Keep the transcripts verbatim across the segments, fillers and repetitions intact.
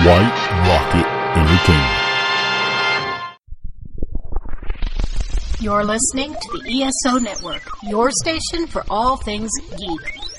White Rocket Entertainment. You're listening to the E S O Network, your station for all things geek.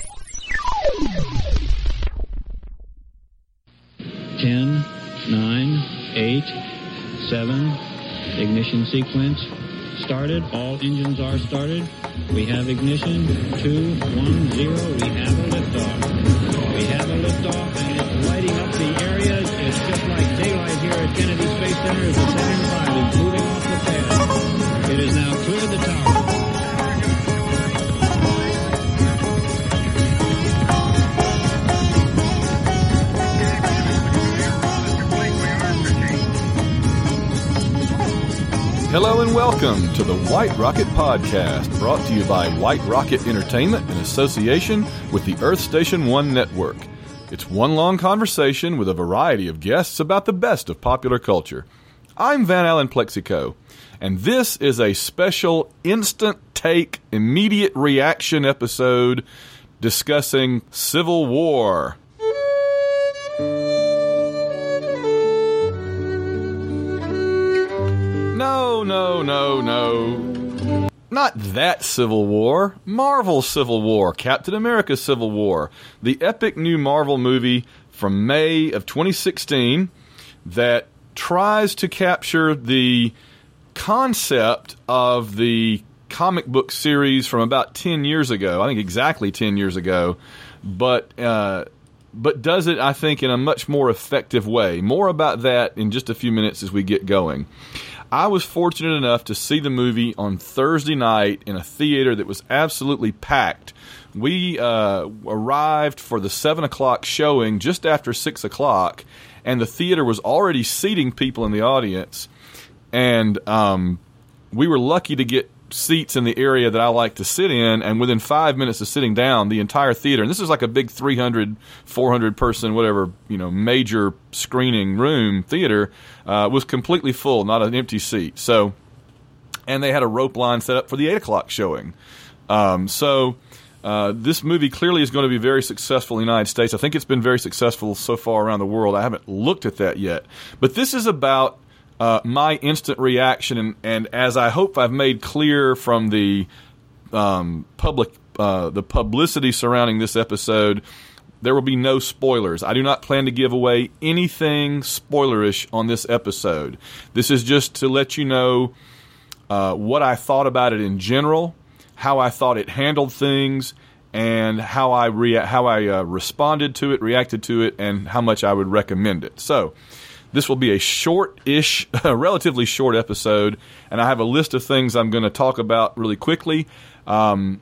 Ten, nine, eight, seven, ignition sequence started. All engines are started. We have ignition. Two, one, zero. We have a liftoff. We have a liftoff, and it's lighting up the area. It's just like daylight here at Kennedy Space Center as the Saturn five is moving off the pad. It has now cleared the tower. Hello and welcome to the White Rocket Podcast, brought to you by White Rocket Entertainment in association with the Earth Station One Network. It's one long conversation with a variety of guests about the best of popular culture. I'm Van Allen Plexico, and this is a special instant take, immediate reaction episode discussing Civil War. No, no, no, no. Not that Civil War. Marvel's Civil War. Captain America's Civil War. The epic new Marvel movie from May of twenty sixteen that tries to capture the concept of the comic book series from about ten years ago. I think exactly ten years ago. But, uh, but does it, I think, in a much more effective way. More about that in just a few minutes as we get going. I was fortunate enough to see the movie on Thursday night in a theater that was absolutely packed. We uh, arrived for the seven o'clock showing just after six o'clock, and the theater was already seating people in the audience. And um, we were lucky to get seats in the area that I like to sit in, and within five minutes of sitting down, the entire theater, and this is like a big three hundred, four hundred person, whatever, you know, major screening room theater, uh, was completely full, not an empty seat. So, and they had a rope line set up for the eight o'clock showing. Um, so, uh, this movie clearly is going to be very successful in the United States. I think it's been very successful so far around the world. I haven't looked at that yet. But this is about Uh, my instant reaction, and, and as I hope I've made clear from the um, public, uh, the publicity surrounding this episode, there will be no spoilers. I do not plan to give away anything spoilerish on this episode. This is just to let you know uh, what I thought about it in general, how I thought it handled things, and how I rea- how I uh, responded to it, reacted to it, and how much I would recommend it. So, this will be a short-ish, relatively short episode, and I have a list of things I'm going to talk about really quickly. Um,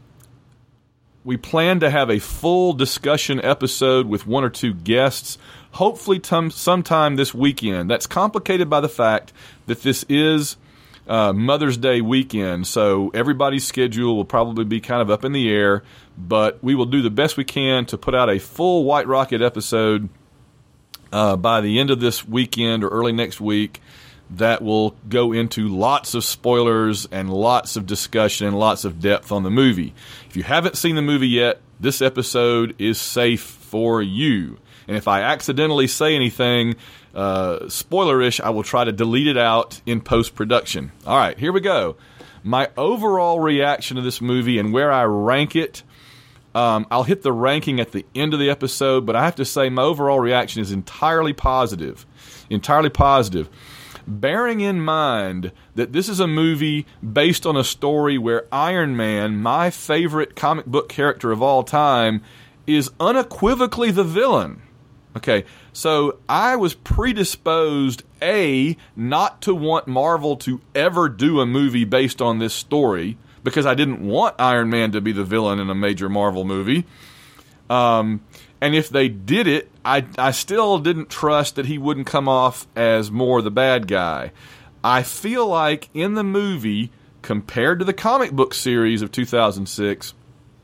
we plan to have a full discussion episode with one or two guests, hopefully t- sometime this weekend. That's complicated by the fact that this is uh, Mother's Day weekend, so everybody's schedule will probably be kind of up in the air, but we will do the best we can to put out a full White Rocket episode Uh, by the end of this weekend or early next week, that will go into lots of spoilers and lots of discussion and lots of depth on the movie. If you haven't seen the movie yet, this episode is safe for you. And if I accidentally say anything uh, spoilerish, I will try to delete it out in post-production. All right, here we go. My overall reaction to this movie and where I rank it. Um, I'll hit the ranking at the end of the episode, but I have to say my overall reaction is entirely positive. Entirely positive. Bearing in mind that this is a movie based on a story where Iron Man, my favorite comic book character of all time, is unequivocally the villain. Okay, so I was predisposed, A, not to want Marvel to ever do a movie based on this story, because I didn't want Iron Man to be the villain in a major Marvel movie. Um, and if they did it, I, I still didn't trust that he wouldn't come off as more the bad guy. I feel like in the movie, compared to the comic book series of two thousand six,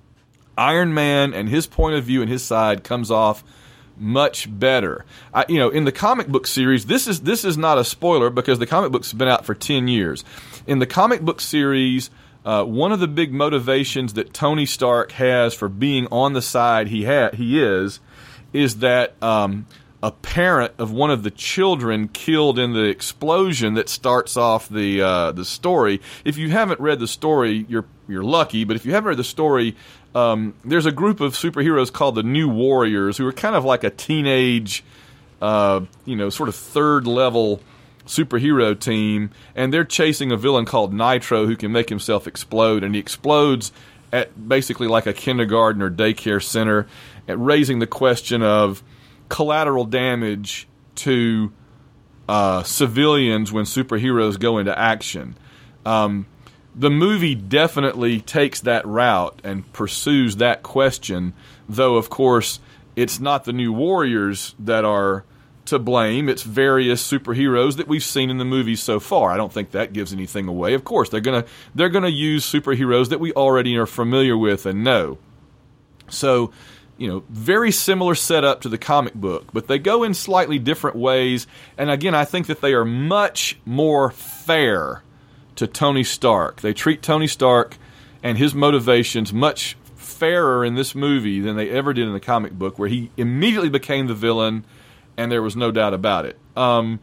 Iron Man and his point of view and his side comes off much better. I, you know, in the comic book series, this is this is not a spoiler because the comic books have been out for ten years. In the comic book series, Uh, one of the big motivations that Tony Stark has for being on the side he ha- he is, is that um, a parent of one of the children killed in the explosion that starts off the uh, the story. If you haven't read the story, you're you're lucky. But if you haven't read the story, um, there's a group of superheroes called the New Warriors who are kind of like a teenage, uh, you know, sort of third level superhero team, and they're chasing a villain called Nitro who can make himself explode, and he explodes at basically like a kindergarten or daycare center, at raising the question of collateral damage to uh, civilians when superheroes go into action. Um, the movie definitely takes that route and pursues that question, though, of course, it's not the New Warriors that are to blame. It's various superheroes that we've seen in the movies so far. I don't think that gives anything away. Of course, they're gonna they're gonna use superheroes that we already are familiar with and know. So, you know, very similar setup to the comic book, but they go in slightly different ways. And again, I think that they are much more fair to Tony Stark. They treat Tony Stark and his motivations much fairer in this movie than they ever did in the comic book, where he immediately became the villain, and there was no doubt about it. Um,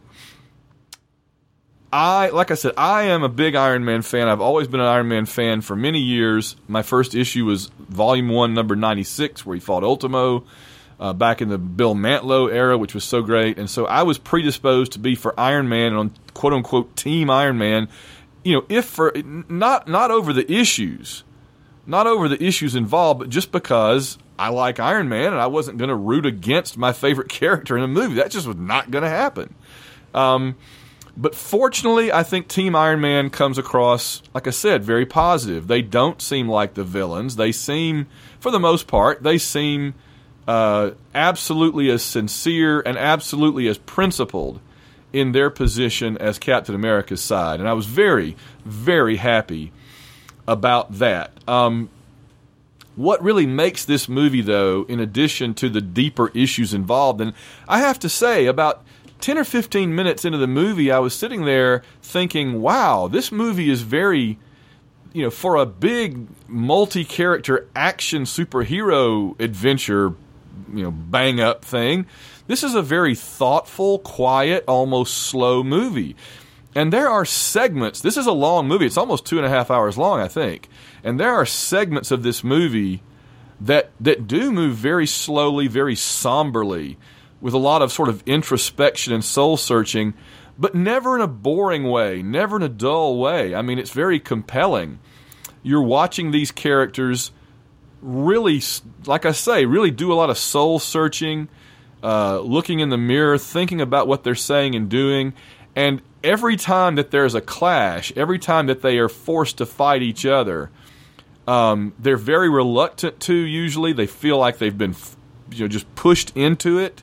I, like I said, I am a big Iron Man fan. I've always been an Iron Man fan for many years. My first issue was Volume one, number ninety-six, where he fought Ultimo uh, back in the Bill Mantlo era, which was so great. And so I was predisposed to be for Iron Man and on quote-unquote Team Iron Man, you know, if for not not over the issues, not over the issues involved, but just because I like Iron Man, and I wasn't going to root against my favorite character in a movie. That just was not going to happen. Um, but fortunately, I think Team Iron Man comes across, like I said, very positive. They don't seem like the villains. They seem, for the most part, they seem uh, absolutely as sincere and absolutely as principled in their position as Captain America's side. And I was very, very happy about that. Um, What really makes this movie, though, in addition to the deeper issues involved, and I have to say, about ten or fifteen minutes into the movie, I was sitting there thinking, wow, this movie is very, you know, for a big multi-character action superhero adventure, you know, bang-up thing, this is a very thoughtful, quiet, almost slow movie. And there are segments, this is a long movie, it's almost two and a half hours long, I think. And there are segments of this movie that that do move very slowly, very somberly, with a lot of sort of introspection and soul-searching, but never in a boring way, never in a dull way. I mean, it's very compelling. You're watching these characters really, like I say, really do a lot of soul-searching, uh, looking in the mirror, thinking about what they're saying and doing, and every time that there's a clash, every time that they are forced to fight each other, um, they're very reluctant to, usually. They feel like they've been, you know, just pushed into it.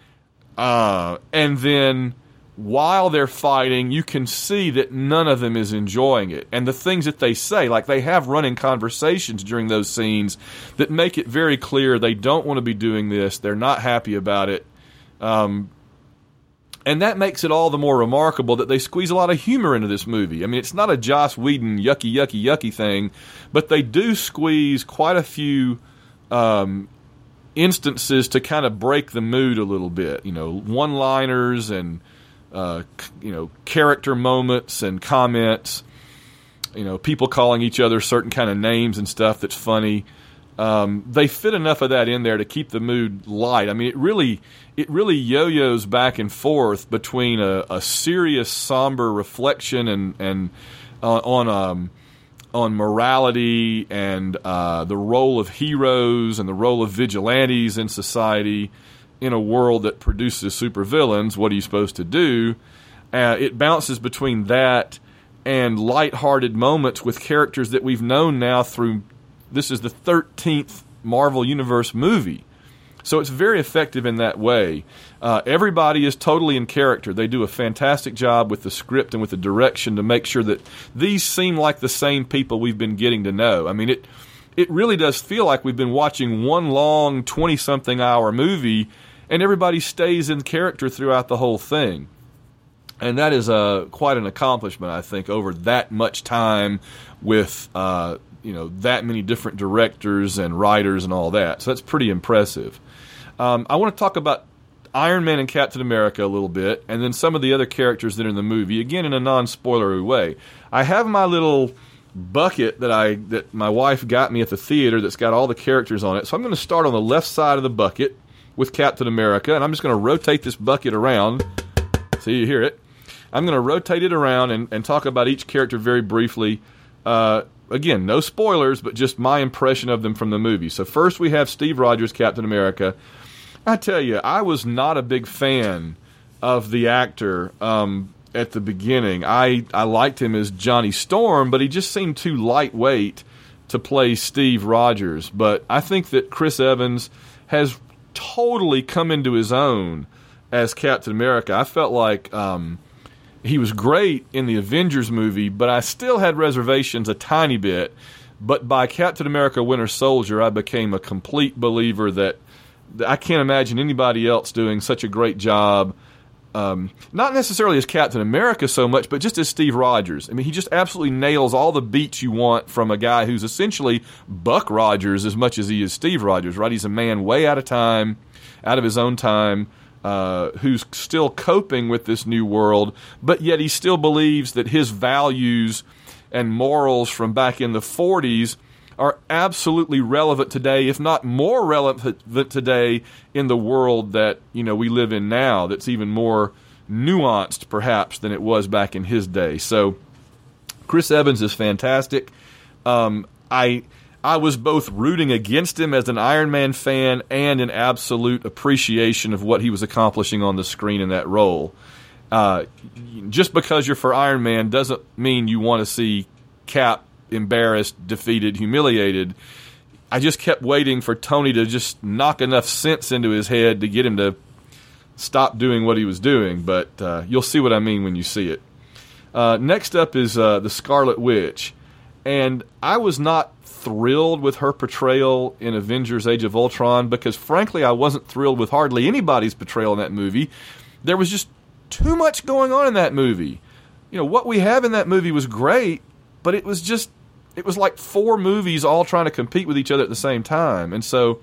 Uh, and then while they're fighting, you can see that none of them is enjoying it. And the things that they say, like they have running conversations during those scenes that make it very clear they don't want to be doing this. They're not happy about it. Um, And that makes it all the more remarkable that they squeeze a lot of humor into this movie. I mean, it's not a Joss Whedon yucky, yucky, yucky thing, but they do squeeze quite a few um, instances to kind of break the mood a little bit. You know, one-liners and, uh, you know, character moments and comments. You know, people calling each other certain kind of names and stuff that's funny. Um, they fit enough of that in there to keep the mood light. I mean, it really it really yo-yos back and forth between a, a serious, somber reflection and and uh, on um, on morality and uh, the role of heroes and the role of vigilantes in society in a world that produces supervillains. What are you supposed to do? Uh, it bounces between that and lighthearted moments with characters that we've known now through. This is the thirteenth Marvel Universe movie. So it's very effective in that way. Uh, everybody is totally in character. They do a fantastic job with the script and with the direction to make sure that these seem like the same people we've been getting to know. I mean, it it really does feel like we've been watching one long twenty-something hour movie, and everybody stays in character throughout the whole thing. And that is uh, quite an accomplishment, I think, over that much time with uh, you know that many different directors and writers and all that. So that's pretty impressive. Um, I want to talk about Iron Man and Captain America a little bit, and then some of the other characters that are in the movie, again in a non-spoilery way. I have my little bucket that I that my wife got me at the theater that's got all the characters on it. So I'm going to start on the left side of the bucket with Captain America, and I'm just going to rotate this bucket around so you hear it. I'm going to rotate it around and, and talk about each character very briefly. Uh, again, no spoilers, but just my impression of them from the movie. So first we have Steve Rogers, Captain America. I tell you, I was not a big fan of the actor um, at the beginning. I, I liked him as Johnny Storm, but he just seemed too lightweight to play Steve Rogers. But I think that Chris Evans has totally come into his own as Captain America. I felt like um, he was great in the Avengers movie, but I still had reservations a tiny bit. But by Captain America Winter Soldier, I became a complete believer that I can't imagine anybody else doing such a great job, um, not necessarily as Captain America so much, but just as Steve Rogers. I mean, he just absolutely nails all the beats you want from a guy who's essentially Buck Rogers as much as he is Steve Rogers, right? He's a man way out of time, out of his own time, uh, who's still coping with this new world, but yet he still believes that his values and morals from back in the forties are absolutely relevant today, if not more relevant today in the world that, you know, we live in now, that's even more nuanced perhaps than it was back in his day. So Chris Evans is fantastic. Um, I I was both rooting against him as an Iron Man fan and in absolute appreciation of what he was accomplishing on the screen in that role. Uh, just because you're for Iron Man doesn't mean you want to see Cap embarrassed, defeated, humiliated. I just kept waiting for Tony to just knock enough sense into his head to get him to stop doing what he was doing, but uh, you'll see what I mean when you see it. Uh, next up is uh, the Scarlet Witch, and I was not thrilled with her portrayal in Avengers Age of Ultron because, frankly, I wasn't thrilled with hardly anybody's portrayal in that movie. There was just too much going on in that movie. You know, what we have in that movie was great, but it was just It was like four movies all trying to compete with each other at the same time. And so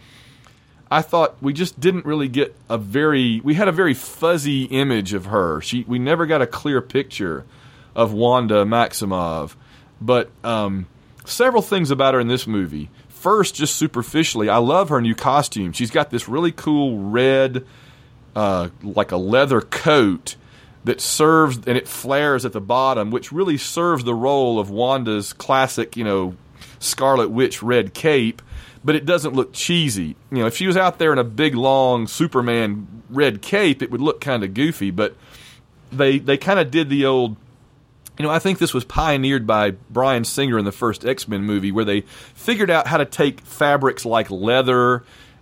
I thought we just didn't really get a very... We had a very fuzzy image of her. She, we never got a clear picture of Wanda Maximoff. But um, several things about her in this movie. First, just superficially, I love her new costume. She's got this really cool red, uh, like a leather coat that serves, and it flares at the bottom, which really serves the role of Wanda's classic, you know, Scarlet Witch red cape, but it doesn't look cheesy. You know, if she was out there in a big, long Superman red cape, it would look kind of goofy, but they they kind of did the old, you know, I think this was pioneered by Bryan Singer in the first X-Men movie, where they figured out how to take fabrics like leather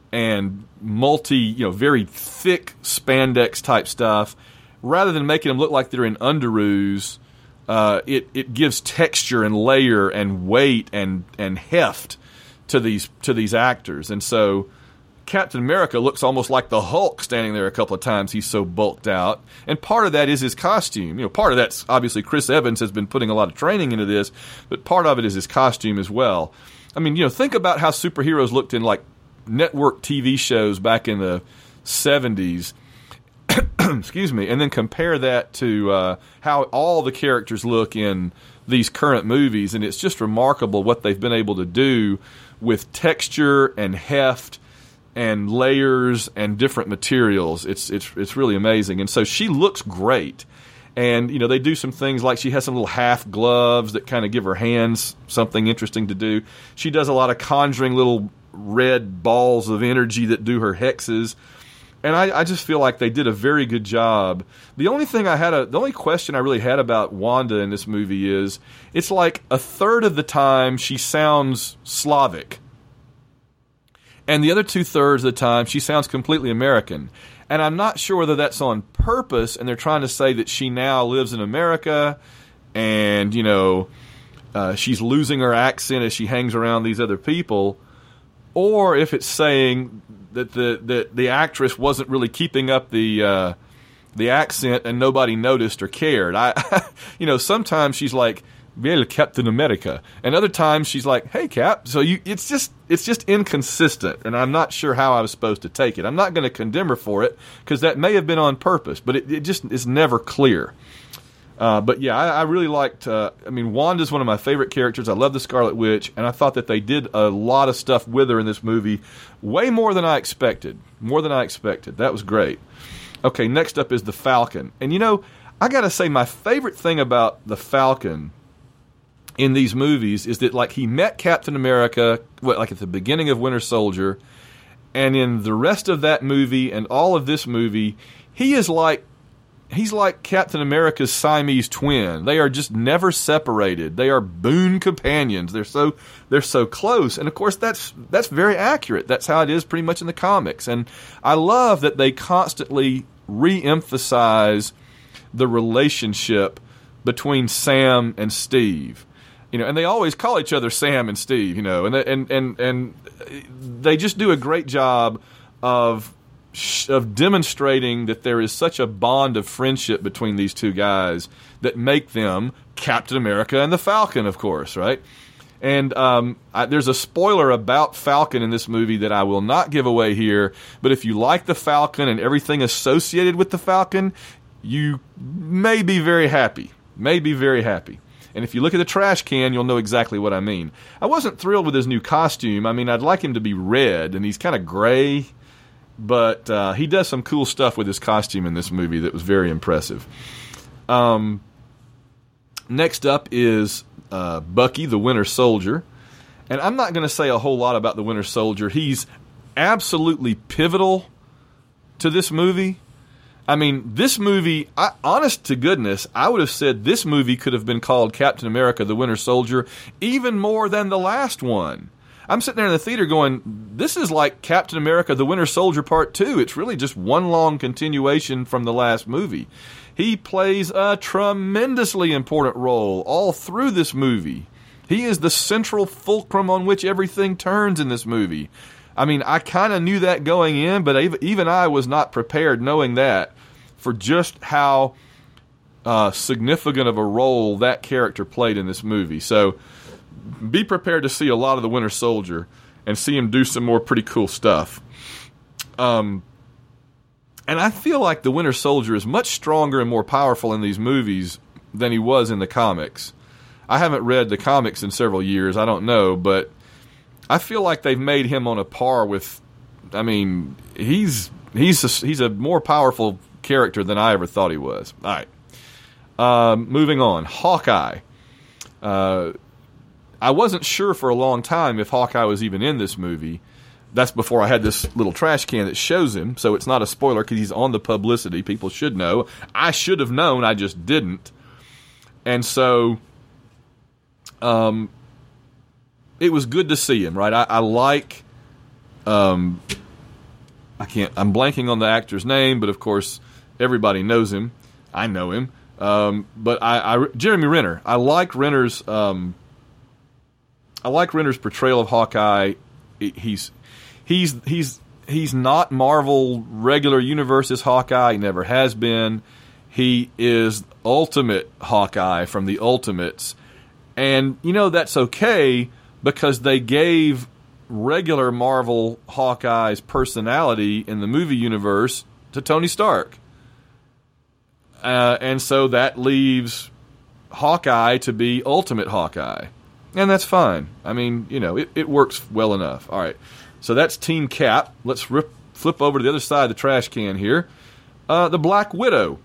and multi, you know, very thick spandex type stuff, rather than making them look like they're in underoos, uh, it it gives texture and layer and weight and and heft to these to these actors. And so Captain America looks almost like the Hulk standing there a couple of times. He's so bulked out, and part of that is his costume. You know, part of that's obviously Chris Evans has been putting a lot of training into this, but part of it is his costume as well. I mean, you know, think about how superheroes looked in like network T V shows back in the seventies. Excuse me, and then compare that to uh, how all the characters look in these current movies, and it's just remarkable what they've been able to do with texture and heft and layers and different materials. It's it's it's really amazing, and so she looks great. And you know, they do some things like she has some little half gloves that kind of give her hands something interesting to do. She does a lot of conjuring little red balls of energy that do her hexes. And I, I just feel like they did a very good job. The only thing I had, a, the only question I really had about Wanda in this movie is, it's like a third of the time she sounds Slavic, and the other two thirds of the time she sounds completely American. And I'm not sure whether that's on purpose, and they're trying to say that she now lives in America, and you know, uh, she's losing her accent as she hangs around these other people, or if it's saying that the, the, the actress wasn't really keeping up the uh, the accent and nobody noticed or cared. I, you know, sometimes she's like well, Captain America. And other times she's like, hey, Cap. So you, it's just it's just inconsistent, and I'm not sure how I was supposed to take it. I'm not going to condemn her for it, because that may have been on purpose, but it, it just is never clear. Uh, but yeah, I, I really liked, uh, I mean, Wanda's one of my favorite characters. I love the Scarlet Witch, and I thought that they did a lot of stuff with her in this movie, way more than I expected. More than I expected. That was great. Okay, next up is the Falcon. And you know, I gotta say, my favorite thing about the Falcon in these movies is that, like, he met Captain America, what, like at the beginning of Winter Soldier, and in the rest of that movie and all of this movie, he is like, he's like Captain America's Siamese twin. They are just never separated. They are boon companions. They're so they're so close. And of course, that's that's very accurate. That's how it is pretty much in the comics. And I love that they constantly re-emphasize the relationship between Sam and Steve. You know, and they always call each other Sam and Steve. You know, and and and and they just do a great job of. of demonstrating that there is such a bond of friendship between these two guys that make them Captain America and the Falcon, of course, right? And um, I, there's a spoiler about Falcon in this movie that I will not give away here, but if you like the Falcon and everything associated with the Falcon, you may be very happy. May be very happy. And if you look at the trash can, you'll know exactly what I mean. I wasn't thrilled with his new costume. I mean, I'd like him to be red, and he's kind of gray. But uh, he does some cool stuff with his costume in this movie that was very impressive. Um, next up is uh, Bucky, the Winter Soldier. And I'm not going to say a whole lot about the Winter Soldier. He's absolutely pivotal to this movie. I mean, this movie, I, honest to goodness, I would have said this movie could have been called Captain America, the Winter Soldier, even more than the last one. I'm sitting there in the theater going, this is like Captain America, the Winter Soldier Part two. It's really just one long continuation from the last movie. He plays a tremendously important role all through this movie. He is the central fulcrum on which everything turns in this movie. I mean, I kind of knew that going in, but even I was not prepared knowing that for just how uh, significant of a role that character played in this movie. So be prepared to see a lot of the Winter Soldier and see him do some more pretty cool stuff. Um, and I feel like the Winter Soldier is much stronger and more powerful in these movies than he was in the comics. I haven't read the comics in several years. I don't know, but I feel like they've made him on a par with. I mean, he's he's a, he's a more powerful character than I ever thought he was. All right, um, moving on. Hawkeye. Uh, I wasn't sure for a long time if Hawkeye was even in this movie. That's before I had this little trash can that shows him, so it's not a spoiler because he's on the publicity. People should know. I should have known, I just didn't. And so, um, it was good to see him, right? I, I like, um, I can't, I'm blanking on the actor's name, but of course, everybody knows him. I know him. Um, but I, I, Jeremy Renner. I like Renner's, um, I like Renner's portrayal of Hawkeye. He's he's he's he's not Marvel regular universe's Hawkeye. He never has been. He is ultimate Hawkeye from the Ultimates, and you know that's okay because they gave regular Marvel Hawkeye's personality in the movie universe to Tony Stark, uh, and so that leaves Hawkeye to be ultimate Hawkeye. And that's fine. I mean, you know, it, it works well enough. All right. So that's Team Cap. Let's rip, flip over to the other side of the trash can here. Uh, the Black Widow.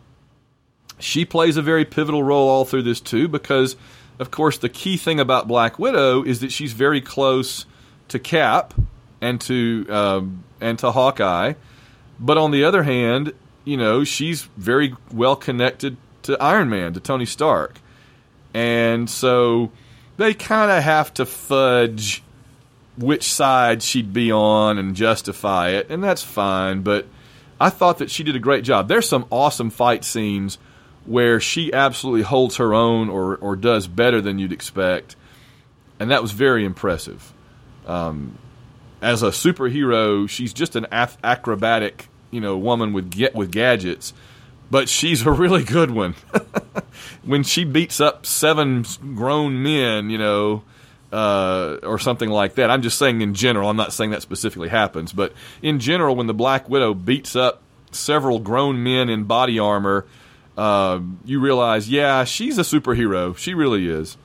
She plays a very pivotal role all through this, too, because, of course, the key thing about Black Widow is that she's very close to Cap and to, um, and to Hawkeye. But on the other hand, you know, she's very well connected to Iron Man, to Tony Stark. And so they kind of have to fudge which side she'd be on and justify it, and that's fine, but I thought that she did a great job. There's some awesome fight scenes where she absolutely holds her own or, or does better than you'd expect, and that was very impressive. Um, as a superhero, she's just an acrobatic, you know, woman with get with gadgets, but she's a really good one. When she beats up seven grown men, you know, uh, or something like that. I'm just saying in general. I'm not saying that specifically happens, but in general, when the Black Widow beats up several grown men in body armor, uh, you realize, yeah, she's a superhero. She really is.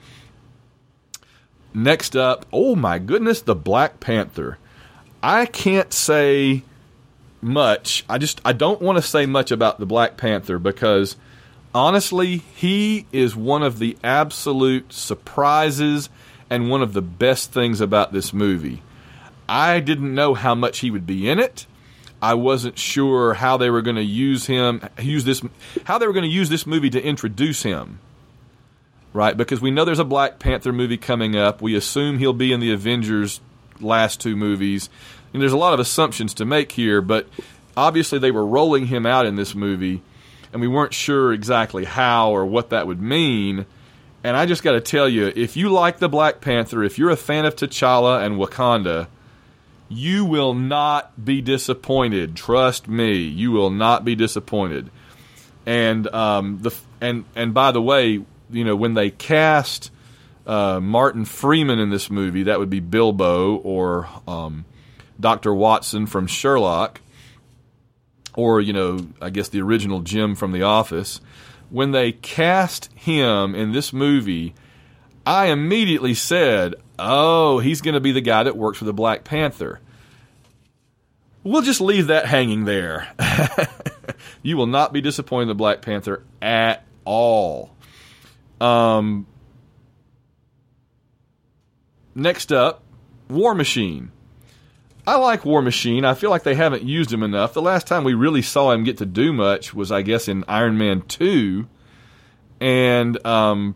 Next up, oh my goodness, the Black Panther. I can't say much. I just I don't want to say much about the Black Panther because honestly, he is one of the absolute surprises and one of the best things about this movie. I didn't know how much he would be in it. I wasn't sure how they were going to use him, use this, how they were going to use this movie to introduce him. Right, because we know there's a Black Panther movie coming up. We assume he'll be in the Avengers last two movies. And there's a lot of assumptions to make here, but obviously they were rolling him out in this movie, and we weren't sure exactly how or what that would mean. And I just got to tell you, if you like the Black Panther, if you're a fan of T'Challa and Wakanda, you will not be disappointed. Trust me, you will not be disappointed. And um, the and and by the way, you know, when they cast uh, Martin Freeman in this movie, that would be Bilbo or um, Doctor Watson from Sherlock, or, you know, I guess the original Jim from The Office. When they cast him in this movie, I immediately said, oh, he's going to be the guy that works for the Black Panther. We'll just leave that hanging there. You will not be disappointed in the Black Panther at all. Um, next up, War Machine. I like War Machine. I feel like they haven't used him enough. The last time we really saw him get to do much was, I guess, in Iron Man two. And um,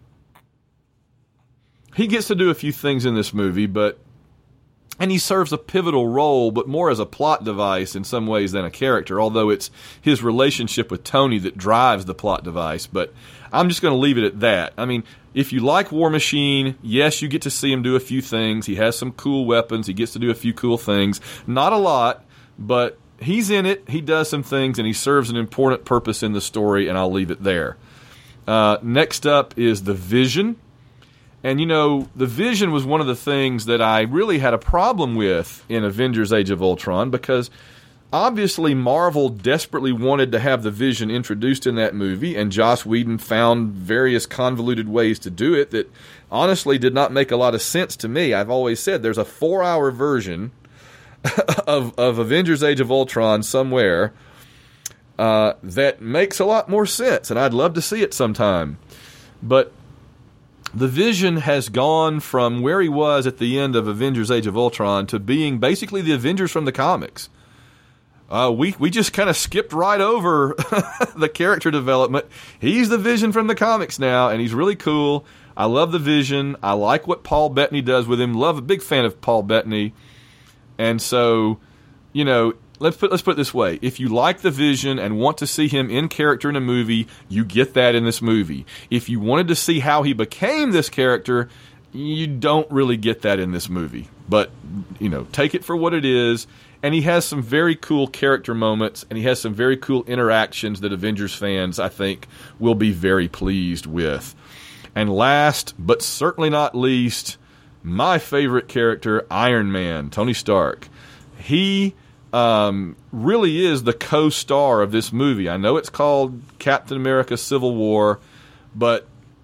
he gets to do a few things in this movie, but and he serves a pivotal role, but more as a plot device in some ways than a character, although it's his relationship with Tony that drives the plot device. But I'm just going to leave it at that. I mean, if you like War Machine, yes, you get to see him do a few things. He has some cool weapons. He gets to do a few cool things. Not a lot, but he's in it. He does some things, and he serves an important purpose in the story, and I'll leave it there. Uh, next up is The Vision. And, you know, The Vision was one of the things that I really had a problem with in Avengers Age of Ultron, because obviously Marvel desperately wanted to have The Vision introduced in that movie, and Joss Whedon found various convoluted ways to do it that honestly did not make a lot of sense to me. I've always said there's a four-hour version of, of Avengers Age of Ultron somewhere uh, that makes a lot more sense, and I'd love to see it sometime. But The Vision has gone from where he was at the end of Avengers Age of Ultron to being basically the Avengers from the comics. Uh, we we just kind of skipped right over the character development. He's the Vision from the comics now, and he's really cool. I love the Vision. I like what Paul Bettany does with him. Love a big fan of Paul Bettany. And so, you know, let's put let's put it this way. If you like the Vision and want to see him in character in a movie, you get that in this movie. If you wanted to see how he became this character, you don't really get that in this movie. But, you know, take it for what it is. And he has some very cool character moments, and he has some very cool interactions that Avengers fans, I think, will be very pleased with. And last, but certainly not least, my favorite character, Iron Man, Tony Stark. He um, really is the co-star of this movie. I know it's called Captain America Civil War, but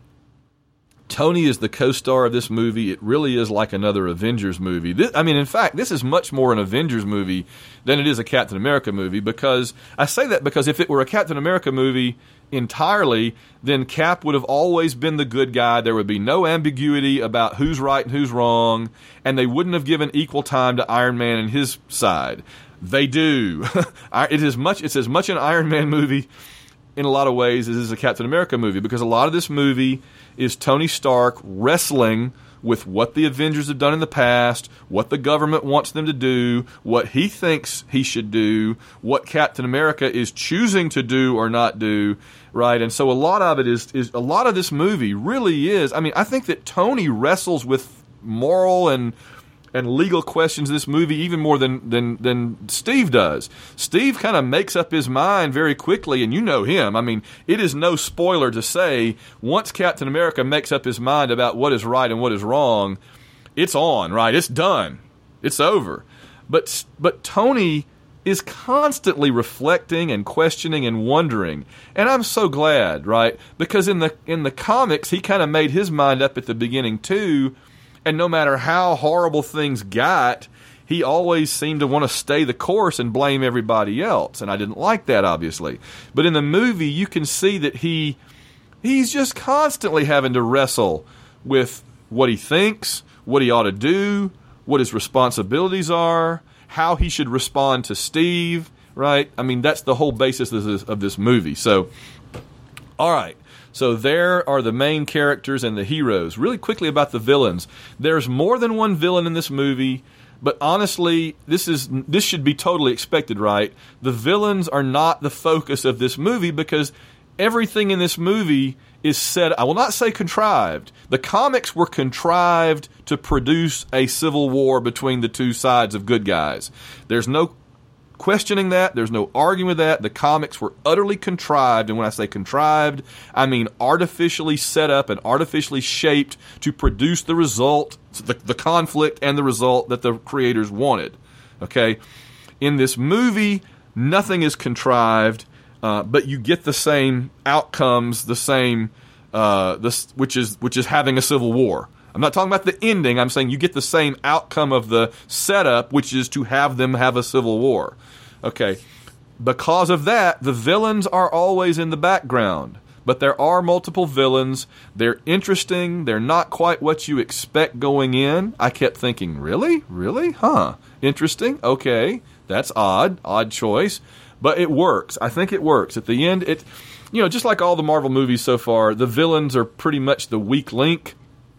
Tony is the co-star of this movie. It really is like another Avengers movie. This, I mean, in fact, this is much more an Avengers movie than it is a Captain America movie, because I say that because if it were a Captain America movie entirely, then Cap would have always been the good guy. There would be no ambiguity about who's right and who's wrong, and they wouldn't have given equal time to Iron Man and his side. They do. It is much. It's as much an Iron Man movie in a lot of ways as it is a Captain America movie, because a lot of this movie is Tony Stark wrestling with what the Avengers have done in the past, what the government wants them to do, what he thinks he should do, what Captain America is choosing to do or not do, right? And so a lot of it is, is a lot of this movie really is, I mean, I think that Tony wrestles with moral and and legal questions this movie even more than than than Steve does. Steve kind of makes up his mind very quickly, and you know him. I mean, it is no spoiler to say once Captain America makes up his mind about what is right and what is wrong, it's on, right? It's done. It's over. But but Tony is constantly reflecting and questioning and wondering. And I'm so glad, right? Because in the in the comics, he kind of made his mind up at the beginning too, and no matter how horrible things got, he always seemed to want to stay the course and blame everybody else. And I didn't like that, obviously. But in the movie, you can see that he he's just constantly having to wrestle with what he thinks, what he ought to do, what his responsibilities are, how he should respond to Steve, right? I mean, that's the whole basis of this, of this movie. So, all right. So there are the main characters and the heroes. Really quickly about the villains. There's more than one villain in this movie, but honestly, this is this should be totally expected, right? The villains are not the focus of this movie because everything in this movie is set, I will not say contrived. The comics were contrived to produce a civil war between the two sides of good guys. There's no questioning that. There's no arguing with that. The comics were utterly contrived, and when I say contrived, I mean artificially set up and artificially shaped to produce the result, the, the conflict and the result that the creators wanted. Okay? In this movie, nothing is contrived. Uh, but you get the same outcomes, the same, uh, this, which is which is having a civil war. I'm not talking about the ending. I'm saying you get the same outcome of the setup, which is to have them have a civil war. Okay, because of that, the villains are always in the background. But there are multiple villains. They're interesting. They're not quite what you expect going in. I kept thinking, really? Really? Huh. Interesting. Okay. That's odd. Odd choice. But it works. I think it works. At the end, it, you know, just like all the Marvel movies so far, the villains are pretty much the weak link,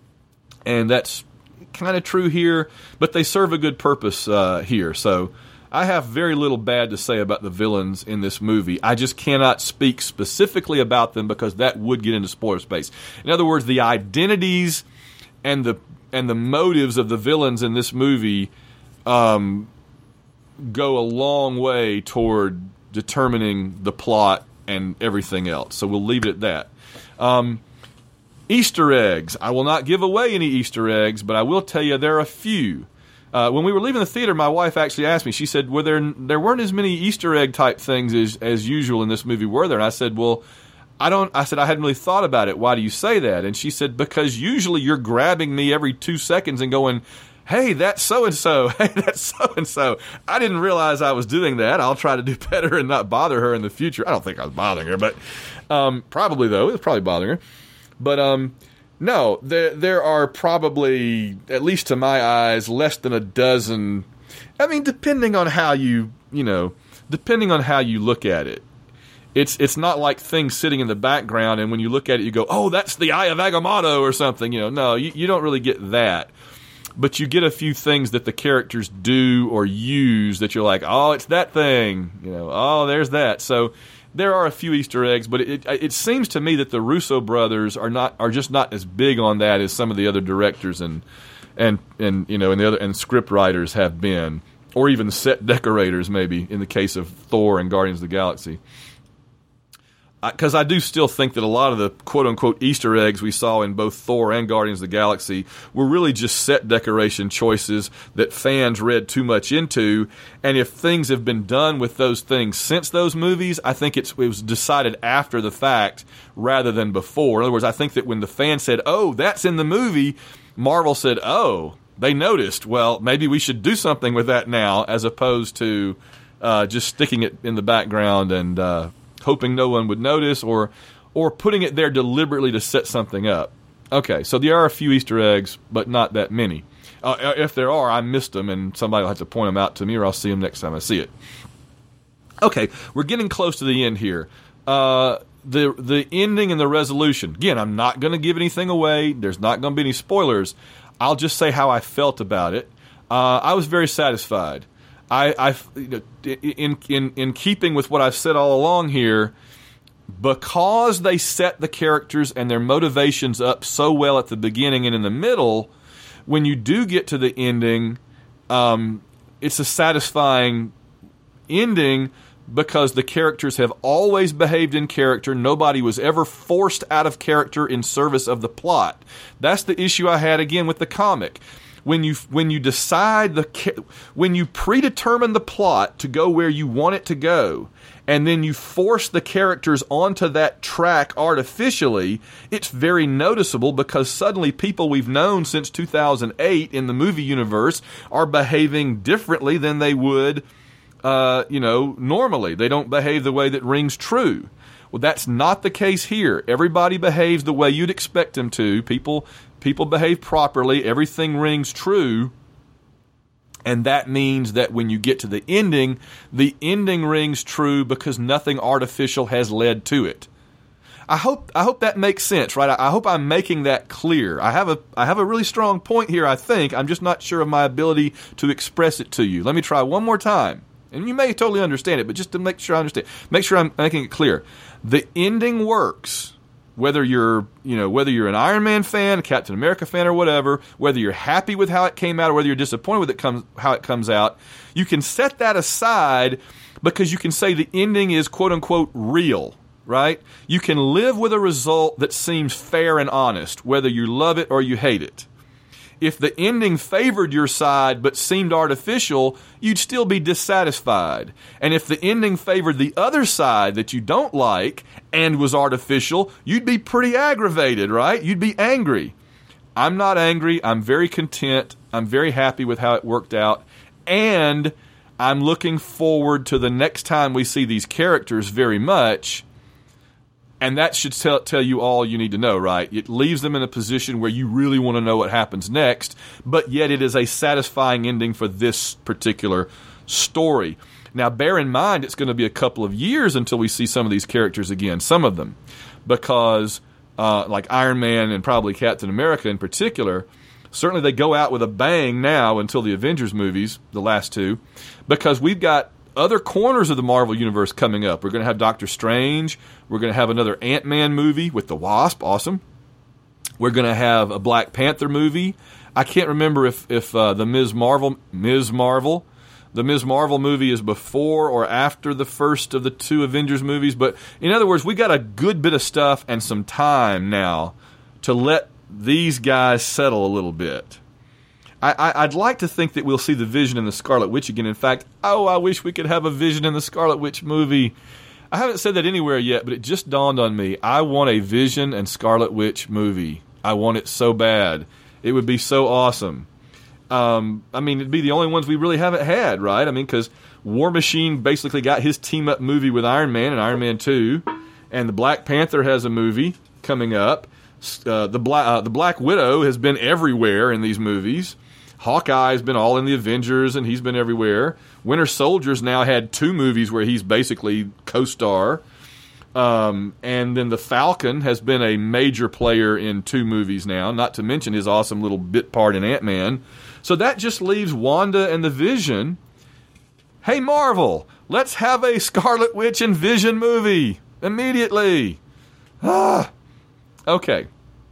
and that's kind of true here. But they serve a good purpose uh, here. So I have very little bad to say about the villains in this movie. I just cannot speak specifically about them because that would get into spoiler space. In other words, the identities and the and the motives of the villains in this movie um, go a long way toward determining the plot and everything else. So we'll leave it at that. Um, Easter eggs. I will not give away any Easter eggs, but I will tell you there are a few. Uh, when we were leaving the theater, my wife actually asked me, she said, "Were there there weren't as many Easter egg type things as, as usual in this movie, were there?" And I said, well, I don't, I said, I hadn't really thought about it. Why do you say that? And she said, because usually you're grabbing me every two seconds and going, "Hey, that's so-and-so. Hey, that's so-and-so. I didn't realize I was doing that. I'll try to do better and not bother her in the future." I don't think I was bothering her, but um, probably, though. It was probably bothering her. But um, no, there, there are probably, at least to my eyes, less than a dozen. I mean, depending on how you, you know, depending on how you look at it. It's it's not like things sitting in the background, and when you look at it, you go, "Oh, that's the Eye of Agamotto," or something. You know, no, you, you don't really get that. But you get a few things that the characters do or use that you're like, "Oh, it's that thing." You know, "Oh, there's that." So there are a few Easter eggs, but it it seems to me that the Russo brothers are not are just not as big on that as some of the other directors and and and you know and the other and script writers have been, or even set decorators maybe in the case of Thor and Guardians of the Galaxy. Because I do still think that a lot of the quote-unquote Easter eggs we saw in both Thor and Guardians of the Galaxy were really just set decoration choices that fans read too much into. And if things have been done with those things since those movies, I think it's, it was decided after the fact rather than before. In other words, I think that when the fans said, "Oh, that's in the movie," Marvel said, "Oh, they noticed. Well, maybe we should do something with that now," as opposed to uh, just sticking it in the background and uh, hoping no one would notice, or or putting it there deliberately to set something up. Okay, so there are a few Easter eggs, but not that many. Uh, if there are, I missed them, and somebody will have to point them out to me, or I'll see them next time I see it. Okay, we're getting close to the end here. Uh, the the ending and the resolution. Again, I'm not going to give anything away. There's not going to be any spoilers. I'll just say how I felt about it. Uh, I was very satisfied. I, I, in in in keeping with what I've said all along here, because they set the characters and their motivations up so well at the beginning and in the middle, when you do get to the ending, um, it's a satisfying ending because the characters have always behaved in character. Nobody was ever forced out of character in service of the plot. That's the issue I had again with the comic. When you when you decide the when you predetermine the plot to go where you want it to go, and then you force the characters onto that track artificially, it's very noticeable because suddenly people we've known since two thousand eight in the movie universe are behaving differently than they would, uh, you know, normally. They don't behave the way that rings true. Well, that's not the case here. Everybody behaves the way you'd expect them to. People people behave properly. Everything rings true. And that means that when you get to the ending, the ending rings true because nothing artificial has led to it. I hope I hope that makes sense, right? I, I hope I'm making that clear. I have a I have a really strong point here, I think. I'm just not sure of my ability to express it to you. Let me try one more time. And you may totally understand it, but just to make sure I understand, make sure I'm making it clear. The ending works. Whether you're, you know, whether you're an Iron Man fan, a Captain America fan, or whatever, whether you're happy with how it came out or whether you're disappointed with it comes how it comes out, you can set that aside because you can say the ending is quote unquote real, right? You can live with a result that seems fair and honest, whether you love it or you hate it. If the ending favored your side but seemed artificial, you'd still be dissatisfied. And if the ending favored the other side that you don't like and was artificial, you'd be pretty aggravated, right? You'd be angry. I'm not angry. I'm very content. I'm very happy with how it worked out. And I'm looking forward to the next time we see these characters very much. And that should tell, tell you all you need to know, right? It leaves them in a position where you really want to know what happens next, but yet it is a satisfying ending for this particular story. Now, bear in mind, it's going to be a couple of years until we see some of these characters again, some of them, because uh, like Iron Man and probably Captain America in particular, certainly they go out with a bang now until the Avengers movies, the last two, because we've got other corners of the Marvel Universe coming up. We're going to have Doctor Strange. We're going to have another Ant-Man movie with the Wasp. Awesome. We're going to have a Black Panther movie. I can't remember if, if uh, the Miz Marvel, Miz Marvel, the Miz Marvel movie is before or after the first of the two Avengers movies. But in other words, we got a good bit of stuff and some time now to let these guys settle a little bit. I, I'd like to think that we'll see the Vision and the Scarlet Witch again. In fact, oh, I wish we could have a Vision and the Scarlet Witch movie. I haven't said that anywhere yet, but it just dawned on me. I want a Vision and Scarlet Witch movie. I want it so bad. It would be so awesome. Um, I mean, it'd be the only ones we really haven't had, right? I mean, because War Machine basically got his team-up movie with Iron Man and Iron Man two, and the Black Panther has a movie coming up. Uh, the, Bla- uh, the Black Widow has been everywhere in these movies. Hawkeye's been all in the Avengers, and he's been everywhere. Winter Soldier's now had two movies where he's basically co-star. Um, and then the Falcon has been a major player in two movies now, not to mention his awesome little bit part in Ant-Man. So that just leaves Wanda and the Vision. Hey, Marvel, let's have a Scarlet Witch and Vision movie immediately. Ah, okay.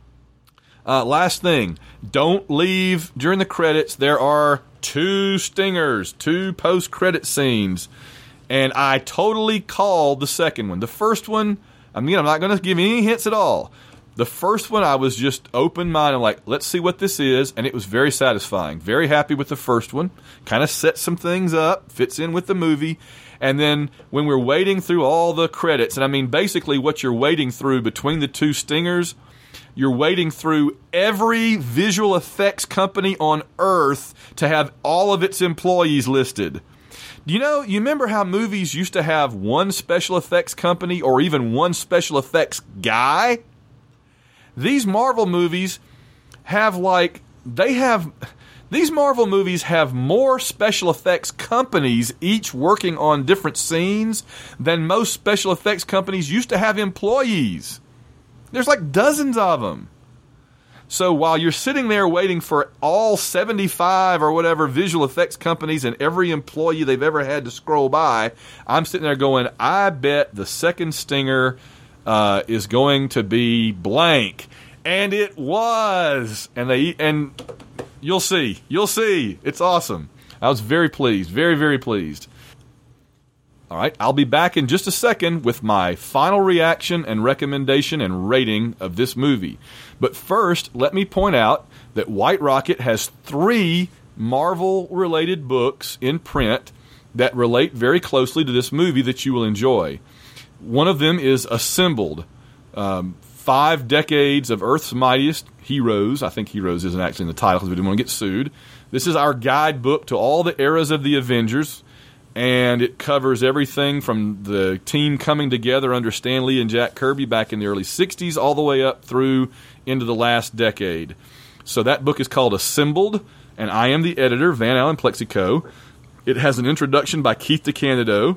Uh, last thing, don't leave during the credits. There are two stingers, two post-credit scenes, and I totally called the second one. The first one, I mean, I'm not going to give any hints at all. The first one, I was just open-minded, like, let's see what this is, and it was very satisfying. Very happy with the first one. Kind of sets some things up, fits in with the movie. And then when we're waiting through all the credits, and I mean, basically what you're waiting through between the two stingers, you're waiting through every visual effects company on Earth to have all of its employees listed. You know, you remember how movies used to have one special effects company or even one special effects guy? These Marvel movies have like, they have, these Marvel movies have more special effects companies each working on different scenes than most special effects companies used to have employees. There's like dozens of them. So while you're sitting there waiting for all seventy-five or whatever visual effects companies and every employee they've ever had to scroll by, I'm sitting there going, I bet the second stinger uh, is going to be blank. And it was. And they and you'll see. You'll see. It's awesome. I was very pleased. Very, very pleased. All right, I'll be back in just a second with my final reaction and recommendation and rating of this movie. But first, let me point out that White Rocket has three Marvel-related books in print that relate very closely to this movie that you will enjoy. One of them is Assembled, um, Five Decades of Earth's Mightiest Heroes. I think Heroes isn't actually in the title because we didn't want to get sued. This is our guidebook to all the eras of the Avengers, and it covers everything from the team coming together under Stan Lee and Jack Kirby back in the early sixties all the way up through into the last decade. So that book is called Assembled, and I am the editor, Van Allen Plexico. It has an introduction by Keith DeCandido,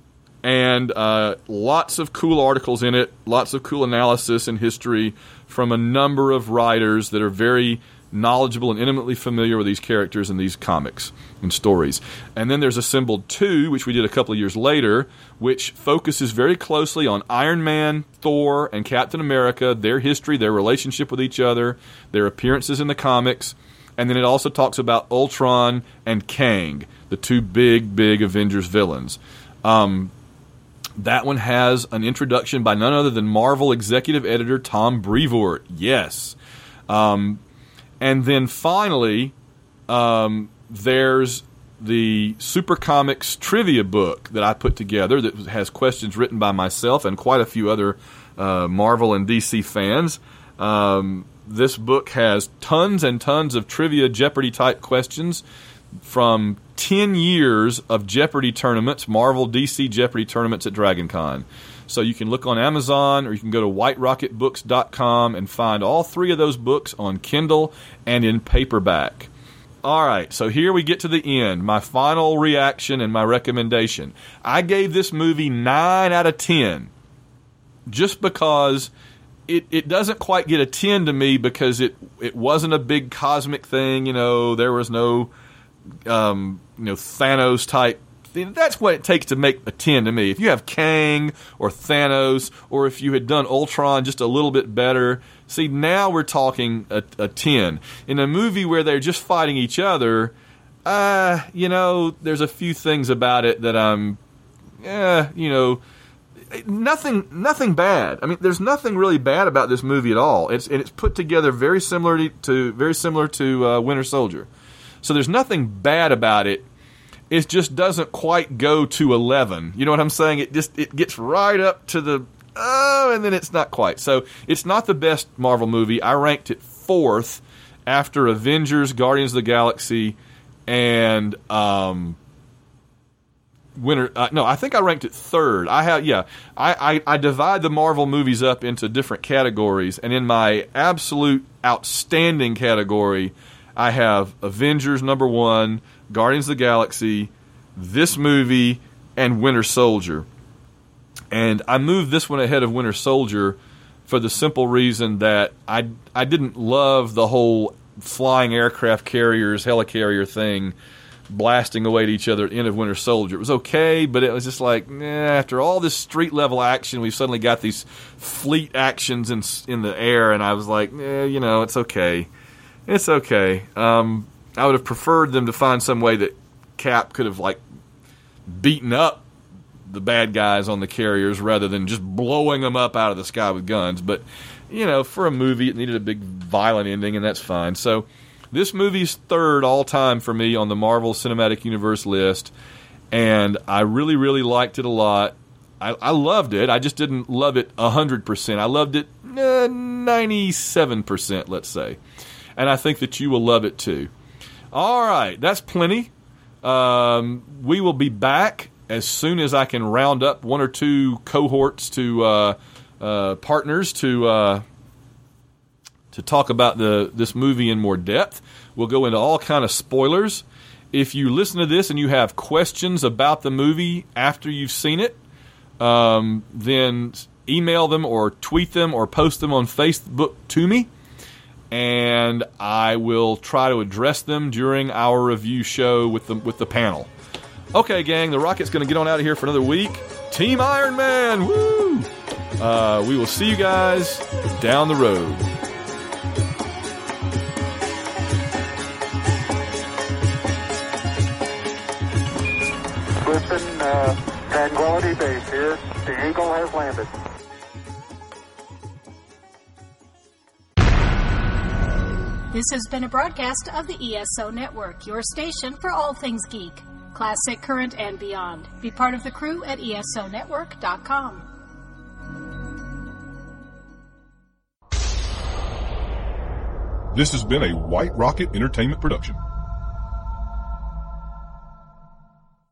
and uh, lots of cool articles in it, lots of cool analysis and history from a number of writers that are very knowledgeable and intimately familiar with these characters and these comics and stories. And then there's Assembled two, which we did a couple of years later, which focuses very closely on Iron Man, Thor, and Captain America, their history, their relationship with each other, their appearances in the comics. And then it also talks about Ultron and Kang, the two big, big Avengers villains. Um, that one has an introduction by none other than Marvel executive editor Tom Brevoort. Yes. Um, and then finally, um, there's the Super Comics trivia book that I put together that has questions written by myself and quite a few other uh, Marvel and D C fans. Um, this book has tons and tons of trivia Jeopardy-type questions from ten years of Jeopardy tournaments, Marvel D C Jeopardy tournaments at DragonCon. So you can look on Amazon or you can go to white rocket books dot com and find all three of those books on Kindle and in paperback. All right, so here we get to the end, my final reaction and my recommendation. I gave this movie nine out of ten just because it, it doesn't quite get a ten to me because it, it wasn't a big cosmic thing. You know, there was no um, you know Thanos type. That's what it takes to make a ten to me. If you have Kang or Thanos, or if you had done Ultron just a little bit better, see, now we're talking a, a ten. In a movie where they're just fighting each other, uh, you know, there's a few things about it that I'm, eh, you know, nothing, nothing bad. I mean, there's nothing really bad about this movie at all. It's and it's put together very similar to very similar to uh, Winter Soldier. So there's nothing bad about it. It just doesn't quite go to eleven. You know what I'm saying? It just it gets right up to the oh, and then it's not quite. So it's not the best Marvel movie. I ranked it fourth after Avengers, Guardians of the Galaxy, and um, Winter. Uh, no, I think I ranked it third. I have yeah. I, I I divide the Marvel movies up into different categories, and in my absolute outstanding category, I have Avengers number one, Guardians of the Galaxy, this movie, and Winter Soldier. And I moved this one ahead of Winter Soldier for the simple reason that I, I didn't love the whole flying aircraft carriers, helicarrier thing, blasting away at each other at the end of Winter Soldier. It was okay, but it was just like, eh, after all this street-level action, we've suddenly got these fleet actions in, in the air, and I was like, eh, you know, it's okay. It's okay. Um... I would have preferred them to find some way that Cap could have, like, beaten up the bad guys on the carriers rather than just blowing them up out of the sky with guns. But, you know, for a movie, it needed a big violent ending, and that's fine. So this movie's third all-time for me on the Marvel Cinematic Universe list, and I really, really liked it a lot. I, I loved it. I just didn't love it one hundred percent. I loved it uh, ninety-seven percent, let's say. And I think that you will love it, too. All right, that's plenty. Um, we will be back as soon as I can round up one or two cohorts to uh, uh, partners to uh, to talk about the this movie in more depth. We'll go into all kind of spoilers. If you listen to this and you have questions about the movie after you've seen it, um, then email them or tweet them or post them on Facebook to me, and I will try to address them during our review show with the with the panel. Okay, gang, the Rocket's going to get on out of here for another week. Team Iron Man, woo! Uh, we will see you guys down the road. base here. The Eagle has landed. This has been a broadcast of the E S O Network, your station for all things geek, classic, current, and beyond. Be part of the crew at E S O network dot com. This has been a White Rocket Entertainment production.